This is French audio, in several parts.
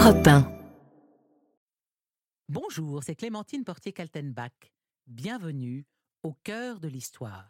Europe 1. Bonjour, c'est Clémentine Portier-Kaltenbach. Bienvenue au cœur de l'histoire.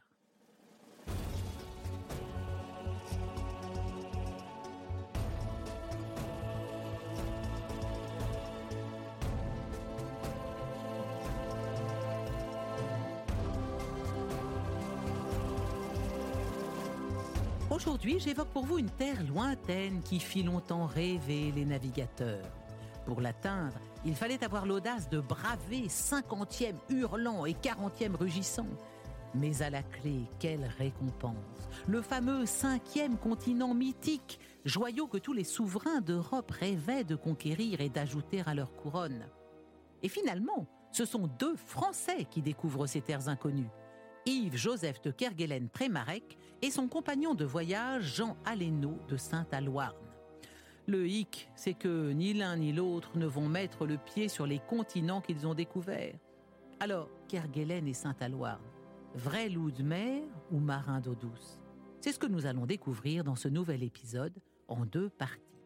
Aujourd'hui, j'évoque pour vous une terre lointaine qui fit longtemps rêver les navigateurs. Pour l'atteindre, il fallait avoir l'audace de braver 50e hurlant et 40e rugissant. Mais à la clé, quelle récompense! Le fameux 5e continent mythique, joyau que tous les souverains d'Europe rêvaient de conquérir et d'ajouter à leur couronne. Et finalement, ce sont 2 Français qui découvrent ces terres inconnues. Yves-Joseph de Kerguelen-Prémarec et son compagnon de voyage Jean Allénaud de Saint-Aloarn. Le hic, c'est que ni l'un ni l'autre ne vont mettre le pied sur les continents qu'ils ont découverts. Alors, Kerguelen et Saint-Aloarn, vrais loups de mer ou marins d'eau douce? C'est ce que nous allons découvrir dans ce nouvel épisode en 2 parties.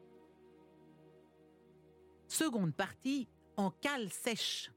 Seconde partie, en cale sèche.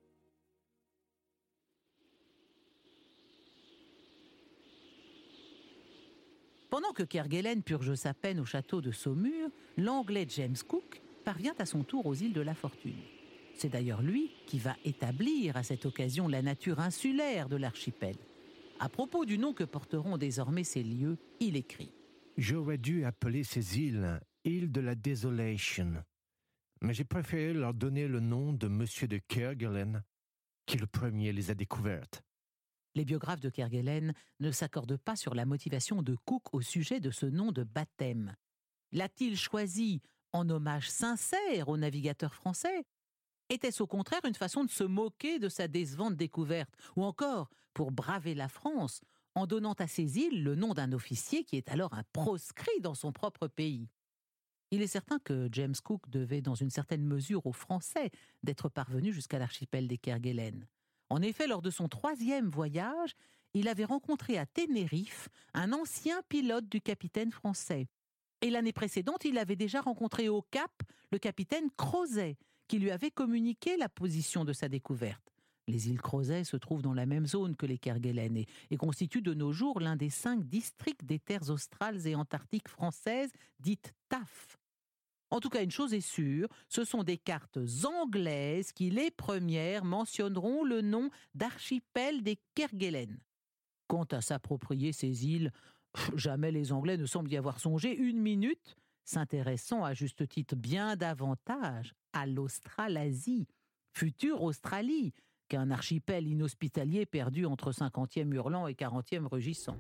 Pendant que Kerguelen purge sa peine au château de Saumur, l'Anglais James Cook parvient à son tour aux îles de la Fortune. C'est d'ailleurs lui qui va établir à cette occasion la nature insulaire de l'archipel. À propos du nom que porteront désormais ces lieux, il écrit « J'aurais dû appeler ces îles îles de la Desolation, mais j'ai préféré leur donner le nom de Monsieur de Kerguelen, qui le premier les a découvertes. » Les biographes de Kerguelen ne s'accordent pas sur la motivation de Cook au sujet de ce nom de baptême. L'a-t-il choisi en hommage sincère au navigateur français? Était-ce au contraire une façon de se moquer de sa décevante découverte? Ou encore, pour braver la France, en donnant à ces îles le nom d'un officier qui est alors un proscrit dans son propre pays? Il est certain que James Cook devait dans une certaine mesure aux Français d'être parvenu jusqu'à l'archipel des Kerguelen. En effet, lors de son 3e voyage, il avait rencontré à Tenerife un ancien pilote du capitaine français. Et l'année précédente, il avait déjà rencontré au Cap le capitaine Crozet, qui lui avait communiqué la position de sa découverte. Les îles Crozet se trouvent dans la même zone que les Kerguelen et constituent de nos jours l'un des 5 districts des terres australes et antarctiques françaises, dites TAF. En tout cas, une chose est sûre, ce sont des cartes anglaises qui, les premières, mentionneront le nom d'archipel des Kerguelen. Quant à s'approprier ces îles, jamais les Anglais ne semblent y avoir songé une minute, s'intéressant à juste titre bien davantage à l'Australasie, future Australie, qu'un archipel inhospitalier perdu entre 50e hurlant et 40e rugissant.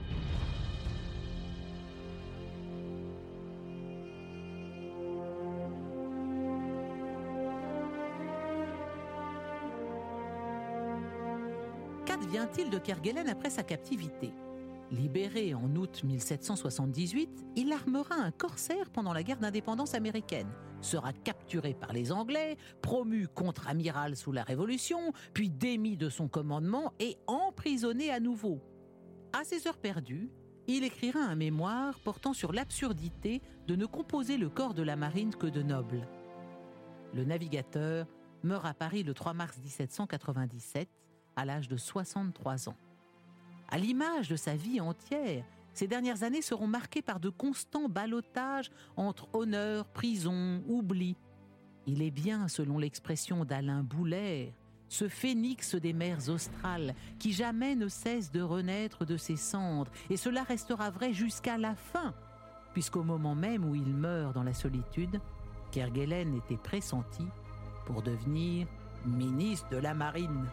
Qu'advient-il de Kerguelen après sa captivité? Libéré en août 1778, il armera un corsaire pendant la guerre d'indépendance américaine, sera capturé par les Anglais, promu contre-amiral sous la Révolution, puis démis de son commandement et emprisonné à nouveau. À ses heures perdues, il écrira un mémoire portant sur l'absurdité de ne composer le corps de la marine que de nobles. Le navigateur meurt à Paris le 3 mars 1797, à l'âge de 63 ans. À l'image de sa vie entière, ces dernières années seront marquées par de constants ballottages entre honneur, prison, oubli. Il est bien, selon l'expression d'Alain Boulaire, ce phénix des mers australes qui jamais ne cesse de renaître de ses cendres, et cela restera vrai jusqu'à la fin, puisqu'au moment même où il meurt dans la solitude, Kerguelen était pressenti pour devenir ministre de la Marine.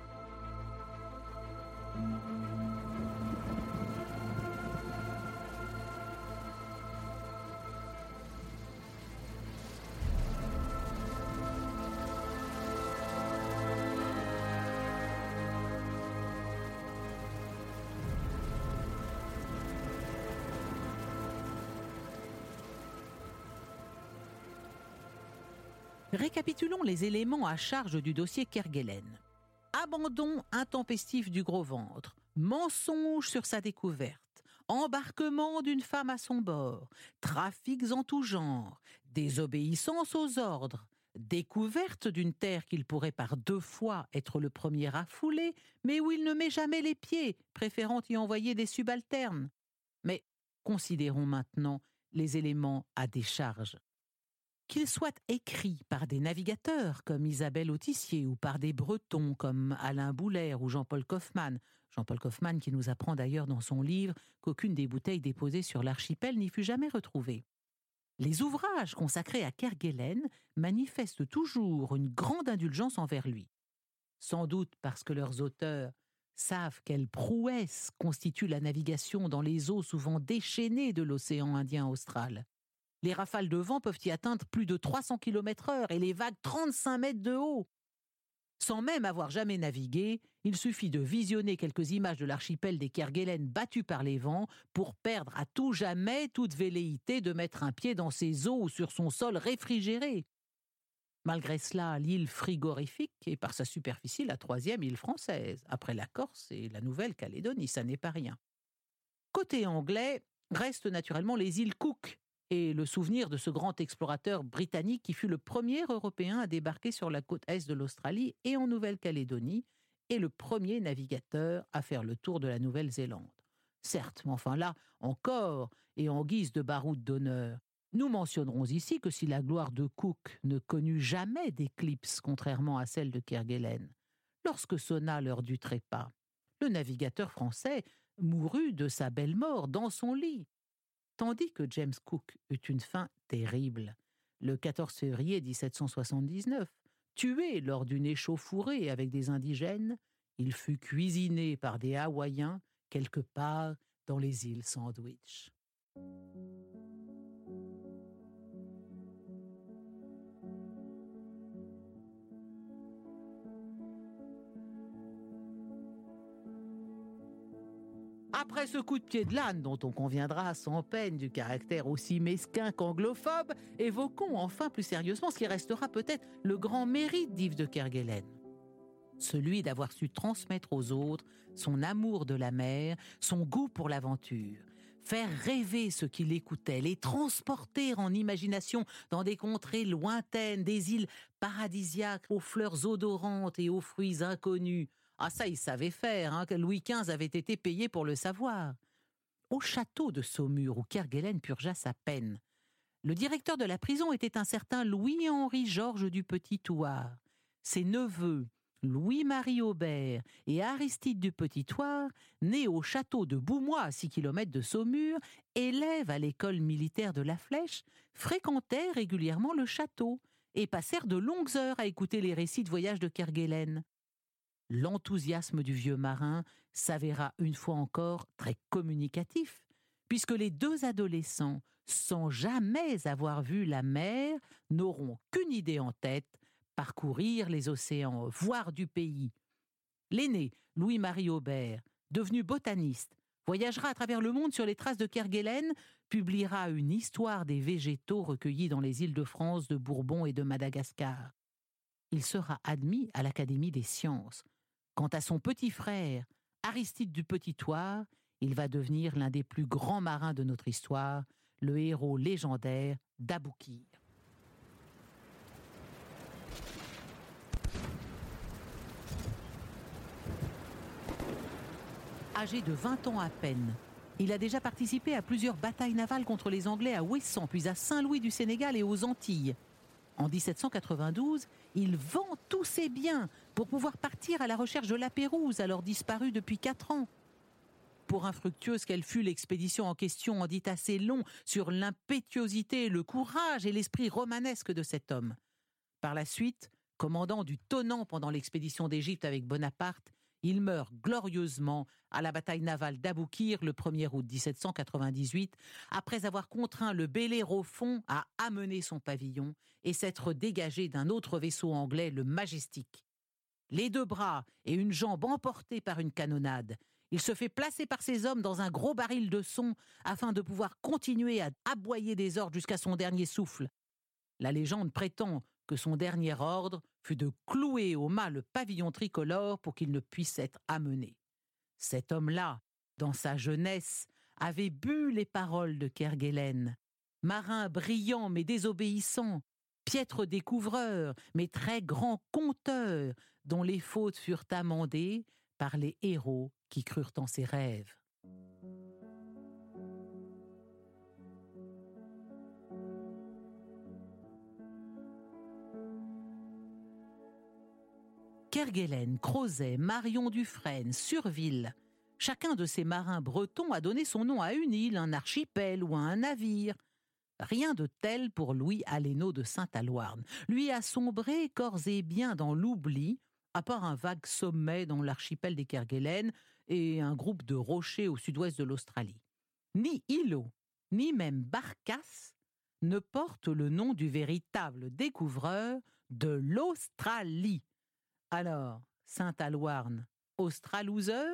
Récapitulons les éléments à charge du dossier Kerguelen. Abandon intempestif du gros ventre, mensonge sur sa découverte, embarquement d'une femme à son bord, trafics en tout genre, désobéissance aux ordres, découverte d'une terre qu'il pourrait par 2 fois être le premier à fouler, mais où il ne met jamais les pieds, préférant y envoyer des subalternes. Mais considérons maintenant les éléments à décharge. Qu'ils soient écrits par des navigateurs comme Isabelle Autissier ou par des Bretons comme Alain Boulaire ou Jean-Paul Kaufmann qui nous apprend d'ailleurs dans son livre qu'aucune des bouteilles déposées sur l'archipel n'y fut jamais retrouvée. Les ouvrages consacrés à Kerguelen manifestent toujours une grande indulgence envers lui. Sans doute parce que leurs auteurs savent quelle prouesse constitue la navigation dans les eaux souvent déchaînées de l'océan Indien austral. Les rafales de vent peuvent y atteindre plus de 300 km/h et les vagues 35 mètres de haut. Sans même avoir jamais navigué, il suffit de visionner quelques images de l'archipel des Kerguelen battus par les vents pour perdre à tout jamais toute velléité de mettre un pied dans ses eaux ou sur son sol réfrigéré. Malgré cela, l'île frigorifique est par sa superficie la 3e île française, après la Corse et la Nouvelle-Calédonie, ça n'est pas rien. Côté anglais, restent naturellement les îles Cook, et le souvenir de ce grand explorateur britannique qui fut le premier Européen à débarquer sur la côte est de l'Australie et en Nouvelle-Calédonie, et le premier navigateur à faire le tour de la Nouvelle-Zélande. Certes, mais enfin là, encore, et en guise de baroud d'honneur, nous mentionnerons ici que si la gloire de Cook ne connut jamais d'éclipse, contrairement à celle de Kerguelen, lorsque sonna l'heure du trépas, le navigateur français mourut de sa belle mort dans son lit, tandis que James Cook eut une fin terrible. Le 14 février 1779, tué lors d'une échauffourée avec des indigènes, il fut cuisiné par des Hawaïens quelque part dans les îles Sandwich. Après ce coup de pied de l'âne, dont on conviendra sans peine du caractère aussi mesquin qu'anglophobe, évoquons enfin plus sérieusement ce qui restera peut-être le grand mérite d'Yves de Kerguelen. Celui d'avoir su transmettre aux autres son amour de la mer, son goût pour l'aventure, faire rêver ceux qui l'écoutaient, les transporter en imagination dans des contrées lointaines, des îles paradisiaques aux fleurs odorantes et aux fruits inconnus. Ah ça, il savait faire, que Louis XV avait été payé pour le savoir. Au château de Saumur, où Kerguelen purgea sa peine, le directeur de la prison était un certain Louis-Henri Georges du Petit-Thouars. Ses neveux, Louis-Marie Aubert et Aristide du Petit-Thouars, nés au château de Boumois à 6 km de Saumur, élèves à l'école militaire de la Flèche, fréquentaient régulièrement le château et passèrent de longues heures à écouter les récits de voyage de Kerguelen. L'enthousiasme du vieux marin s'avéra une fois encore très communicatif, puisque les 2 adolescents, sans jamais avoir vu la mer, n'auront qu'une idée en tête, parcourir les océans, voir du pays. L'aîné, Louis-Marie Aubert, devenu botaniste, voyagera à travers le monde sur les traces de Kerguelen, publiera une histoire des végétaux recueillis dans les îles de France, de Bourbon et de Madagascar. Il sera admis à l'Académie des sciences. Quant à son petit frère, Aristide du Petit-Thouars, il va devenir l'un des plus grands marins de notre histoire, le héros légendaire d'Aboukir. Âgé de 20 ans à peine, il a déjà participé à plusieurs batailles navales contre les Anglais à Ouessant, puis à Saint-Louis du Sénégal et aux Antilles. En 1792, il vend tous ses biens pour pouvoir partir à la recherche de la Pérouse, alors disparue depuis 4 ans. Pour infructueuse qu'elle fut, l'expédition en question en dit assez long sur l'impétuosité, le courage et l'esprit romanesque de cet homme. Par la suite, commandant du Tonnant pendant l'expédition d'Égypte avec Bonaparte, il meurt glorieusement à la bataille navale d'Aboukir le 1er août 1798, après avoir contraint le Bellérophon à amener son pavillon et s'être dégagé d'un autre vaisseau anglais, le Majestic. Les 2 bras et une jambe emportés par une canonnade, il se fait placer par ses hommes dans un gros baril de son afin de pouvoir continuer à aboyer des ordres jusqu'à son dernier souffle. La légende prétend que son dernier ordre fut de clouer au mât le pavillon tricolore pour qu'il ne puisse être amené. Cet homme-là, dans sa jeunesse, avait bu les paroles de Kerguelen. Marin brillant mais désobéissant, piètre découvreur mais très grand conteur, dont les fautes furent amendées par les héros qui crurent en ses rêves. Kerguelen, Crozet, Marion Dufresne, Surville, chacun de ces marins bretons a donné son nom à une île, un archipel ou à un navire. Rien de tel pour Louis Allénaud de Saint-Aloyrne. Lui a sombré corps et biens dans l'oubli, à part un vague sommet dans l'archipel des Kerguelen et un groupe de rochers au sud-ouest de l'Australie. Ni îlot, ni même barcasse ne portent le nom du véritable découvreur de l'Australie. Alors, Saint-Aloyrne, Australoser?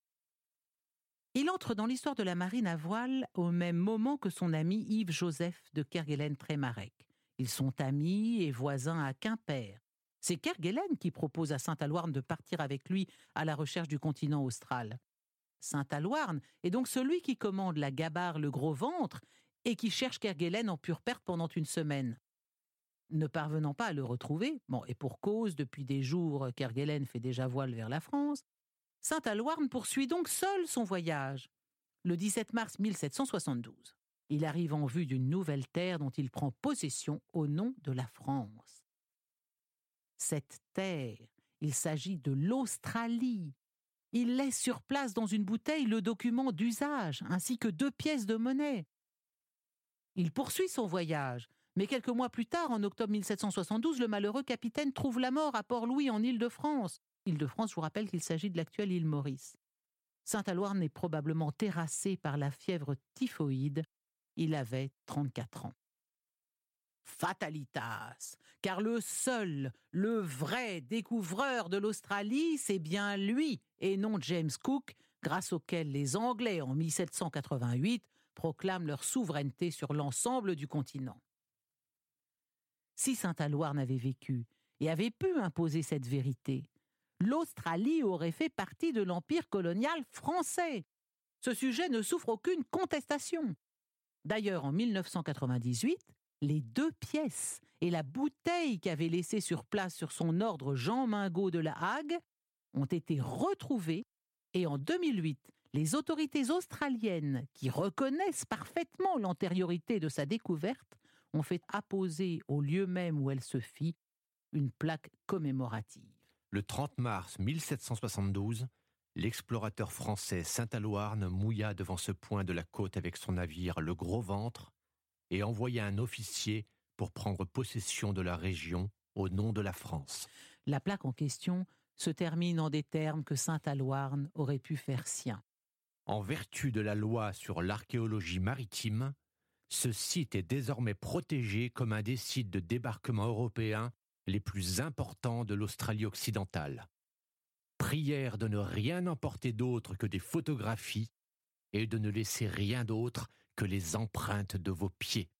Il entre dans l'histoire de la marine à voile au même moment que son ami Yves-Joseph de Kerguelen-Trémarec. Ils sont amis et voisins à Quimper. C'est Kerguelen qui propose à Saint-Aloyrne de partir avec lui à la recherche du continent austral. Saint-Aloyrne est donc celui qui commande la gabarre le gros ventre et qui cherche Kerguelen en pure perte pendant une semaine. Ne parvenant pas à le retrouver, et pour cause, depuis des jours, Kerguelen fait déjà voile vers la France, Saint-Aloyrne poursuit donc seul son voyage. Le 17 mars 1772, il arrive en vue d'une nouvelle terre dont il prend possession au nom de la France. Cette terre, il s'agit de l'Australie. Il laisse sur place dans une bouteille le document d'usage, ainsi que 2 pièces de monnaie. Il poursuit son voyage, mais quelques mois plus tard, en octobre 1772, le malheureux capitaine trouve la mort à Port-Louis, en Île-de-France. Île-de-France, je vous rappelle qu'il s'agit de l'actuelle île Maurice. Saint-Aloyrne est probablement terrassé par la fièvre typhoïde. Il avait 34 ans. Fatalitas, car le seul, le vrai découvreur de l'Australie, c'est bien lui, et non James Cook, grâce auquel les Anglais, en 1788, proclament leur souveraineté sur l'ensemble du continent. Si Saint-Aloyrne avait vécu et avait pu imposer cette vérité, l'Australie aurait fait partie de l'empire colonial français. Ce sujet ne souffre aucune contestation. D'ailleurs, en 1998, les 2 pièces et la bouteille qu'avait laissée sur place sur son ordre Jean Mingot de La Hague ont été retrouvées et en 2008, les autorités australiennes, qui reconnaissent parfaitement l'antériorité de sa découverte, ont fait apposer au lieu même où elle se fit une plaque commémorative. Le 30 mars 1772, l'explorateur français Saint-Aloyrne mouilla devant ce point de la côte avec son navire Le Gros Ventre et envoya un officier pour prendre possession de la région au nom de la France. La plaque en question se termine en des termes que Saint-Aloyrne aurait pu faire sien. En vertu de la loi sur l'archéologie maritime, ce site est désormais protégé comme un des sites de débarquement européens les plus importants de l'Australie occidentale. Prière de ne rien emporter d'autre que des photographies et de ne laisser rien d'autre que les empreintes de vos pieds.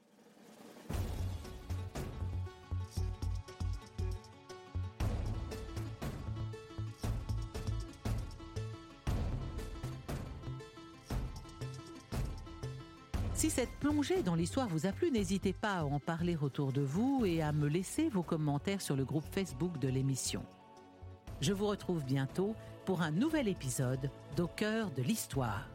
Si cette plongée dans l'histoire vous a plu, n'hésitez pas à en parler autour de vous et à me laisser vos commentaires sur le groupe Facebook de l'émission. Je vous retrouve bientôt pour un nouvel épisode d'Au cœur de l'histoire.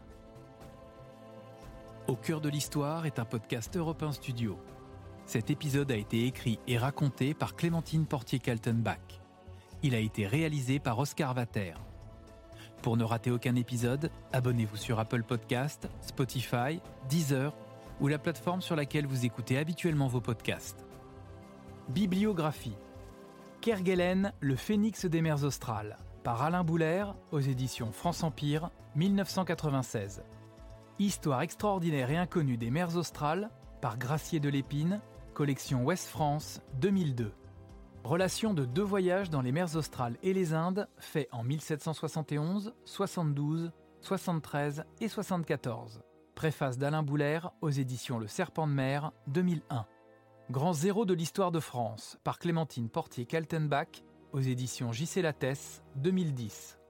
Au cœur de l'histoire est un podcast Europe 1 Studio. Cet épisode a été écrit et raconté par Clémentine Portier-Kaltenbach. Il a été réalisé par Oscar Vater. Pour ne rater aucun épisode, abonnez-vous sur Apple Podcasts, Spotify, Deezer ou la plateforme sur laquelle vous écoutez habituellement vos podcasts. Bibliographie. Kerguelen, le phénix des mers australes, par Alain Boulaert, aux éditions France Empire, 1996. Histoire extraordinaire et inconnue des mers australes, par Gracier de Lépine, collection Ouest France, 2002. Relation de 2 voyages dans les mers australes et les Indes, faits en 1771, 72, 73 et 74. Préface d'Alain Boulaert aux éditions Le Serpent de Mer, 2001. Grand zéro de l'histoire de France, par Clémentine Portier-Kaltenbach, aux éditions J.C. Lattès, 2010.